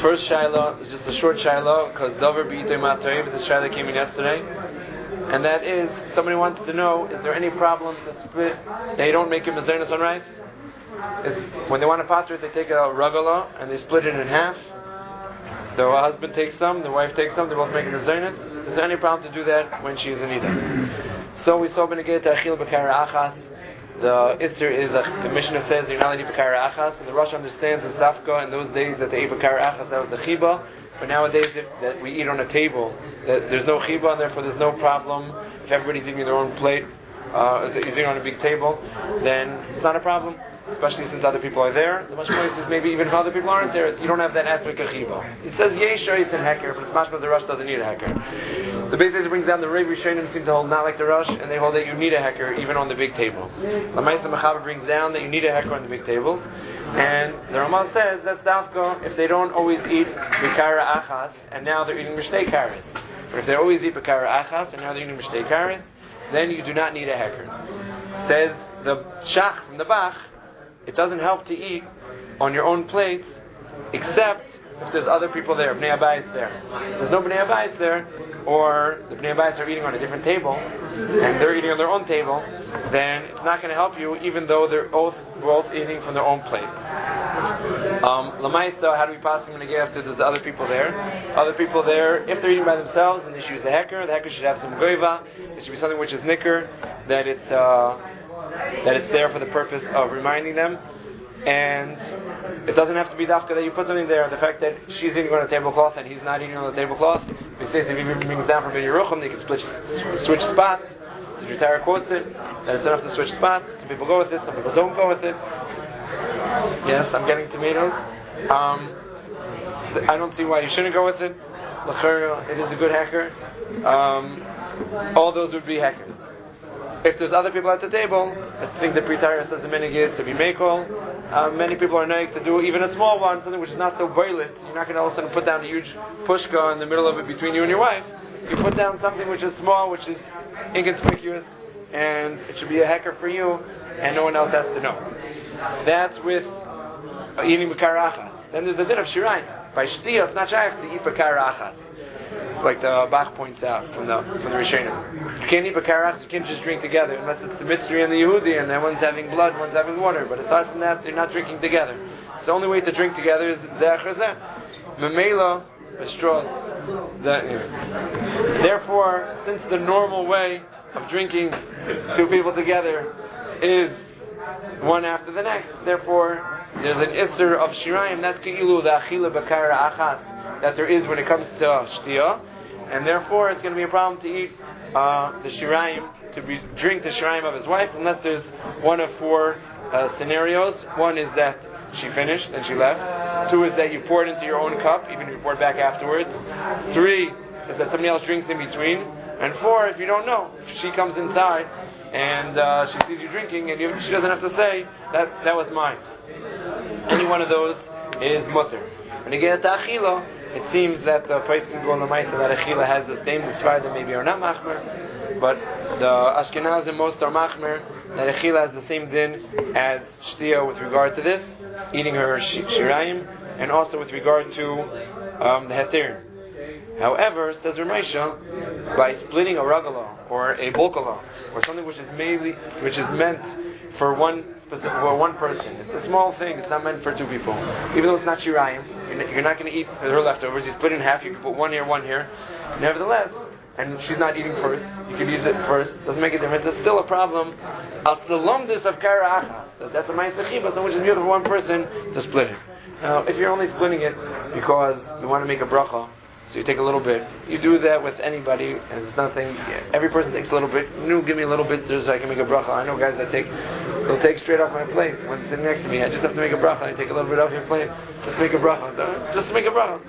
first Shiloh is just a short Shiloh because Dover B'Itoy Matoy, but this Shiloh came in yesterday. And that is, somebody wants to know, is there any problem to split? They don't make a mezainis on rice. When they want to patra it, they take a ragala and they split it in half. The husband takes some, the wife takes some, they both make a mezainis. Is there any problem to do that when she is in Ida? So we saw Benegay to Achil B'Kara Achas. The Isser is, the Mishnah says, you're not allowed to eat B'Kara Achas. And the Rosh understands in Zafka in those days that they ate B'Kara Achas, that was the Chiba. But nowadays, that we eat on a table, that there's no Chiba, and therefore there's no problem. If everybody's eating their own plate, eating on a big table, then it's not a problem. Especially since other people are there. The much more is maybe even if other people aren't there, you don't have that aspect of chiba. It says yesha it's in heker, but it's mashma the rush doesn't need a heker. The Beis Hillel brings down the Rav Rishonim seem to hold not like the rush, and they hold that you need a heker even on the big table. The Ma'aser Mechaber brings down that you need a heker on the big tables, and the Ramah says that's dafka if they don't always eat b'kara achas, and now they're eating mishtei kares. But if they always eat b'kara achas, and now they're eating mishtei kares, then you do not need a heker. Says the Shach from the Bach. It doesn't help to eat on your own plate, except if there's other people there, Bnei Abayis there. If there's no Bnei Abayis there, or the Bnei Abayis are eating on a different table, and they're eating on their own table, then it's not going to help you, even though they're both eating from their own plate. Lamaisa, how do we pass them when they get after there's other people there? Other people there, if they're eating by themselves, then they should use the heker. The heker should have some goiva. It should be something which is nicker, that it's there for the purpose of reminding them, and it doesn't have to be dafka that you put something there. The fact that she's eating on a tablecloth and he's not eating on the tablecloth, if he brings down from Ben Yerucham, they can switch spots. So Jutara quotes it, that it's enough to switch spots. Some people go with it, some people don't go with it. Yes, I'm getting tomatoes. I don't see why you shouldn't go with it. It is a good hecker. All those would be heckers. If there's other people at the table, I think the Pritara says the minig is to be makol. Many people are nice to do even a small one, something which is not so boilet. You're not going to all of a sudden put down a huge pushka in the middle of it between you and your wife. You put down something which is small, which is inconspicuous, and it should be a hecker for you, and no one else has to know. That's with eating b'kara achas. Then there's the din of shirai. By shtia, it's not shaykh to eat b'kara achas. Like the Bach points out from the Rishonim. You can't eat b'kara achas, you can't just drink together, unless it's the Mitzri and the Yehudi, and then one's having blood, one's having water. But aside from that, they're not drinking together. So the only way to drink together is zeh chazeh. Memela, the straws. Therefore, since the normal way of drinking two people together is one after the next, therefore there's an isser of shirayim, that's keilu the achila b'kara achas, that there is when it comes to shtia, and therefore it's going to be a problem to eat the shirayim, drink the shirayim of his wife, unless there's one of four scenarios. One is that she finished and she left. Two is that you pour it into your own cup, even if you pour it back afterwards. Three is that somebody else drinks in between. And four, if you don't know, if she comes inside and she sees you drinking, and she doesn't have to say that was mine. Any one of those is mutter. When you get to achila, it seems that the place can go on the ma'isa that achila has the same. The Sfardim maybe are not machmer, but the Ashkenazim most are machmer. That achila has the same din as shtia with regard to this, eating her shirayim, and also with regard to the heter. However, says Ramesha, by splitting a ragala or a bulkala or something which is meant for one person, it's a small thing. It's not meant for two people. Even though it's not shirayim, you're not going to eat her leftovers. You split it in half. You can put one here, one here. Nevertheless, and she's not eating first, you can eat it first. Doesn't make a difference. It's still a problem. The lumdus of kara achas. That's a ma'aseh chiba, so which is beautiful for one person to split it. Now, if you're only splitting it because you want to make a bracha, so you take a little bit. You do that with anybody, and it's nothing. Every person takes a little bit. Give me a little bit just so I can make a bracha. I know guys that they'll take straight off my plate when sitting next to me. I just have to make a bracha. I take a little bit off your plate. Just make a bracha. Just make a bracha.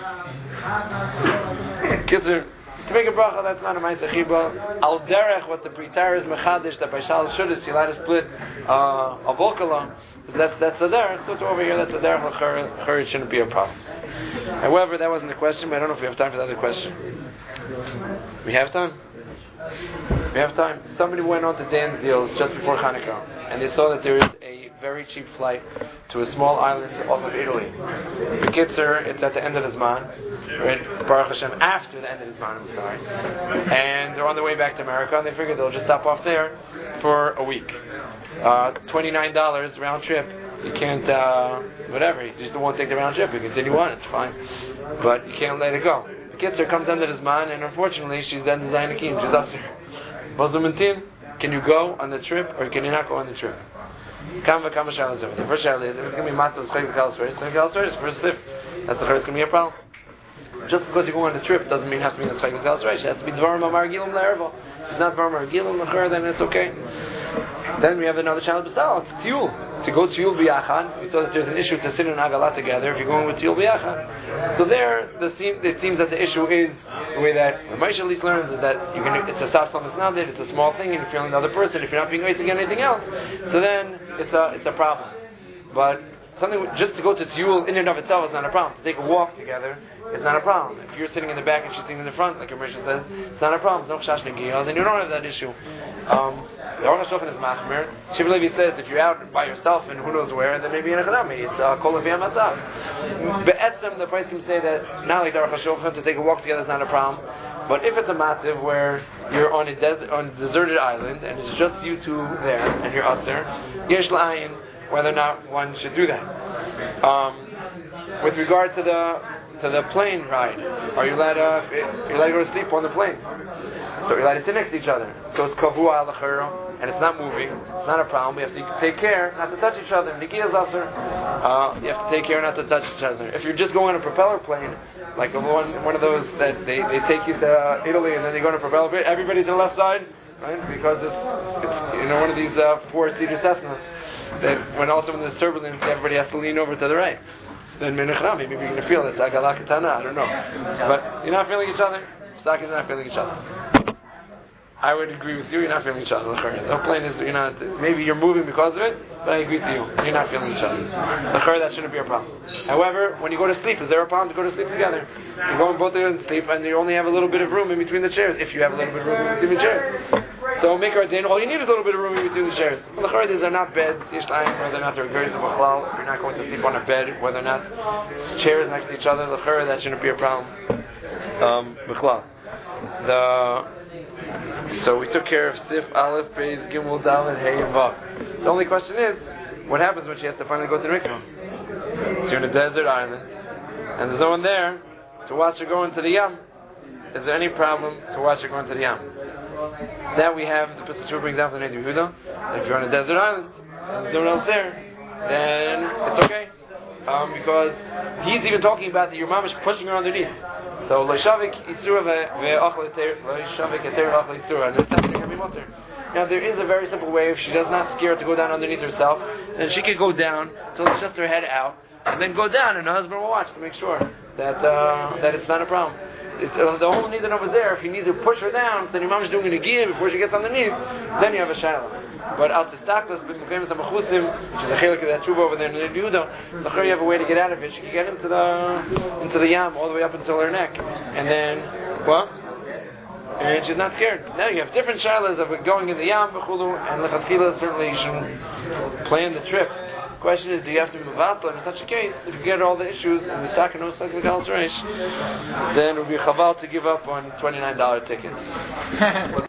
Kitzur. To make a bracha, that's not a ma'aseh chiba. Al derech, what the Britar is mechadish, that by shal shudis, you let us split a volkala. That's the derech. So over here, that's the derech. L'chur, it shouldn't be a problem. However, that wasn't the question, but I don't know if we have time for the other question. We have time? We have time. Somebody went on to Dan's Deals just before Hanukkah, and they saw that there is a very cheap flight to a small island off of Italy. The Kitzer, it's at the end of the Zman, right? Baruch Hashem, after the end of the Zman, I'm sorry. And they're on their way back to America, and they figured they'll just stop off there for a week. $29 round trip. You can't, whatever, you just won't take the round trip. You continue on, it's fine. But you can't let it go. The Kitzer comes under the Zman, and unfortunately, she's then designed a Kim. She's Asir. Muslim and team, can you go on the trip, or can you not go on the trip? The first shayla is, if it's going to be matzah with Chayv Kal Soris, first sif, that's the first going to be a problem. Just because you go on the trip doesn't mean it has to be in the Chayv Kal Soris. It has to be Dvarim Amar Gilum La'erva. If it's not Dvarim Amar Gilum La'cher, then it's okay. Then we have another challenge b'sal, it's Tiyul. To go Tiyul b'yachad, we saw that there's an issue to sit in Agalah together if you're going with Tiyul b'yachad. So there, it seems that the issue is, the way that Moshe at least learns is that it's a saf samas nadid, it's a small thing, and you're feeling the other person, if you're not being wasting anything else, so then it's a problem. But something just to go to Tiyul in and of itself is not a problem. To take a walk together is not a problem. If you're sitting in the back and she's sitting in the front, like Moshe says, it's not a problem. No chash negiah, then you don't have that issue. The Aruch HaShulchan is machmer. Shiva Levi says if you're out by yourself and who knows where, then maybe in a chanami. It's kol aviyam matzav. Be'etzem, the price can say that not like the Aruch HaShulchan, to take a walk together is not a problem. But if it's a matzav where you're on a deserted island and it's just you two there and you're aser, yesh la'ayin, whether or not one should do that. With regard to the plane ride, are you allowed to go to sleep on the plane? So you're allowed to sit next to each other. So it's kavua al and it's not moving. It's not a problem. We have to take care not to touch each other. Nikiyah Zasser. You have to take care not to touch each other. If you're just going on a propeller plane, like one of those that they take you to Italy and then they go on a propeller plane, everybody's on the left side, right? Because it's one of these four-seater Cessnas that when there's turbulence, everybody has to lean over to the right. So then maybe you're going to feel it's Agalah Katana, I don't know. But you're not feeling each other. Sak is not feeling each other. I would agree with you, you're not feeling each other. The plane is, maybe you're moving because of it, but I agree with you, you're not feeling each other. That shouldn't be a problem. However, when you go to sleep, is there a problem to go to sleep together? You're going both together to sleep and you only have a little bit of room in between the chairs, if you have a little bit of room in between the chairs. So make our din, all you need is a little bit of room in between the chairs. These are not beds, whether or not they're very simple halal, if you're not going to sleep on a bed, whether or not chairs next to each other, that shouldn't be a problem. So we took care of Sif, Aleph, Beis, Gimel, Dalet, Hey, and Vav. The only question is, what happens when she has to finally go to the mikvah? So you're in a desert island, and there's no one there to watch her go into the Yam. Is there any problem to watch her go into the Yam? That we have, the Pesach brings down from the Neder Yehuda, that if you're on a desert island, and there's no one else there, then it's okay. Because he's even talking about that your mom is pushing her underneath. So Loishavik Yitzura Loishavik Eter Achal Yitzura, and this time can be mutter. Now there is a very simple way. If she does not scare to go down underneath herself, then she could go down till it's just her head out, and then go down, and her husband will watch to make sure that it's not a problem. The whole need over there. If you need to push her down, so your mom is doing a gear before she gets underneath, then you have a shayla. But out to Staklas, which is a chelik of that tshuva over there in the Yehuda, the you have a way to get out of it. She can get into the yam all the way up until her neck, and then and she's not scared. Now you have different shaylas of going in the yam, and lechatchila certainly you should plan the trip. The question is, do you have to be mevatel? In such a case, if you get all the issues and the taka knows like the Gal's Reish, then it would be chaval to give up on $29 tickets.